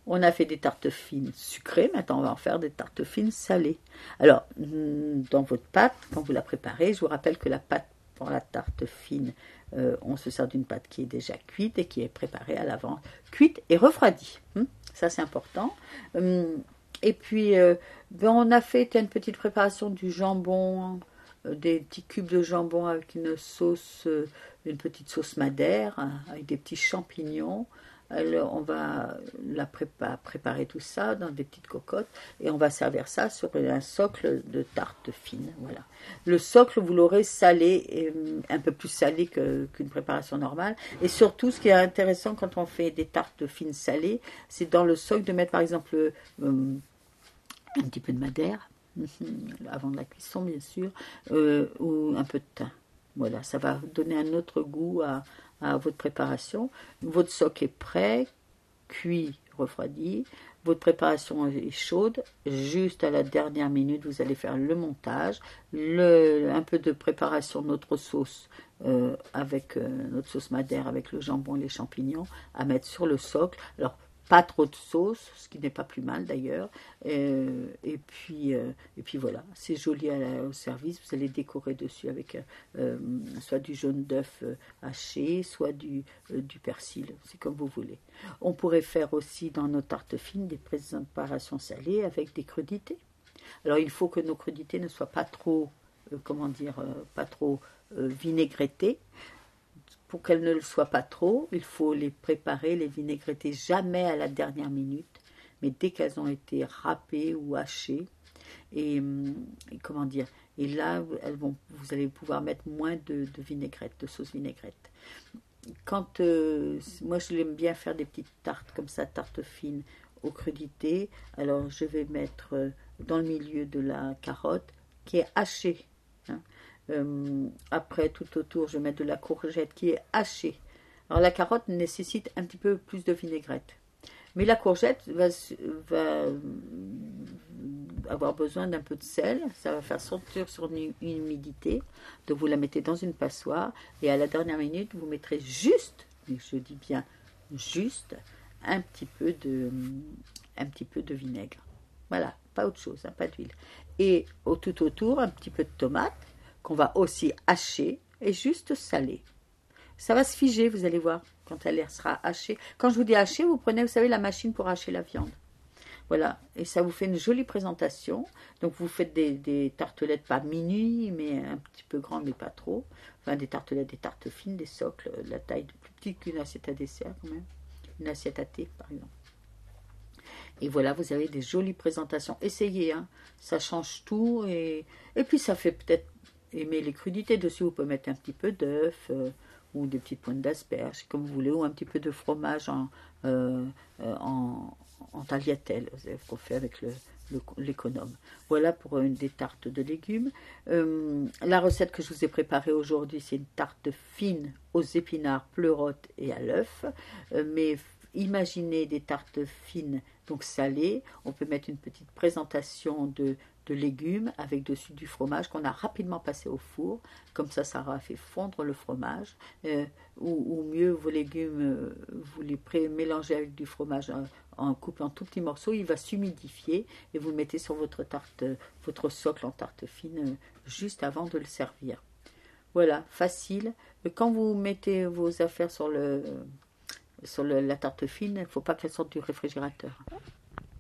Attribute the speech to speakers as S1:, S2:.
S1: On a fait des tartes fines sucrées, maintenant on va en faire des tartes fines salées. Alors, dans votre pâte, quand vous la préparez, je vous rappelle que la pâte pour la tarte fine, on se sert d'une pâte qui est déjà cuite et qui est préparée à l'avance, cuite et refroidie. Ça c'est important. Et puis, on a fait une petite préparation du jambon, des petits cubes de jambon avec une sauce, une petite sauce madère, avec des petits champignons. Alors, on va préparer tout ça dans des petites cocottes et on va servir ça sur un socle de tarte fine. Voilà. Le socle, vous l'aurez salé, et un peu plus salé qu'une préparation normale. Et surtout, ce qui est intéressant quand on fait des tartes fines salées, c'est dans le socle de mettre par exemple un petit peu de madère, avant de la cuisson bien sûr, ou un peu de thym. Voilà, ça va donner un autre goût à votre préparation. Votre socle est prêt, cuit, refroidi. Votre préparation est chaude. Juste à la dernière minute, vous allez faire le montage, un peu de préparation de notre sauce avec notre sauce madère, avec le jambon et les champignons à mettre sur le socle. Alors, pas trop de sauce, ce qui n'est pas plus mal d'ailleurs. Et puis voilà, c'est joli au service. Vous allez décorer dessus avec soit du jaune d'œuf haché, soit du persil. C'est comme vous voulez. On pourrait faire aussi dans nos tartes fines des préparations salées avec des crudités. Alors il faut que nos crudités ne soient pas trop, pas trop vinaigrettées. Pour qu'elles ne le soient pas trop, il faut les préparer, les vinaigretter jamais à la dernière minute, mais dès qu'elles ont été râpées ou hachées. Et là, vous allez pouvoir mettre moins de vinaigrette, de sauce vinaigrette. Moi, je l'aime bien faire des petites tartes comme ça, tartes fines aux crudités. Alors, je vais mettre dans le milieu de la carotte qui est hachée. Après, tout autour, je mets de la courgette qui est hachée. Alors, la carotte nécessite un petit peu plus de vinaigrette. Mais la courgette va avoir besoin d'un peu de sel. Ça va faire sortir une humidité. Donc, vous la mettez dans une passoire. Et à la dernière minute, vous mettrez juste, mais je dis bien juste, un petit peu de vinaigre. Voilà, pas autre chose, pas d'huile. Et tout autour, un petit peu de tomate qu'on va aussi hacher et juste saler. Ça va se figer, vous allez voir, quand elle sera hachée. Quand je vous dis hacher, vous prenez, vous savez, la machine pour hacher la viande. Voilà, et ça vous fait une jolie présentation. Donc vous faites des tartelettes, pas mini, mais un petit peu grandes, mais pas trop. Enfin, des tartelettes, des tartes fines, des socles, la taille de plus petite qu'une assiette à dessert quand même. Une assiette à thé, par exemple. Et voilà, vous avez des jolies présentations. Essayez, ça change tout. Et puis ça fait peut-être aimer les crudités. Dessus, vous pouvez mettre un petit peu d'œuf ou des petites pointes d'asperges, comme vous voulez, ou un petit peu de fromage en tagliatelle, qu'on fait avec l'économe. Voilà pour des tartes de légumes. La recette que je vous ai préparée aujourd'hui, c'est une tarte fine aux épinards, pleurotes et à l'œuf. Mais imaginez des tartes fines, donc salées. On peut mettre une petite présentation de légumes avec dessus du fromage qu'on a rapidement passé au four. Comme ça aura fait fondre le fromage. Ou mieux, vos légumes, vous les mélangez avec du fromage en coupant en tout petits morceaux. Il va s'humidifier et vous le mettez sur votre tarte, votre socle en tarte fine juste avant de le servir. Voilà, facile. Quand vous mettez vos affaires sur la tarte fine, il ne faut pas qu'elle sorte du réfrigérateur.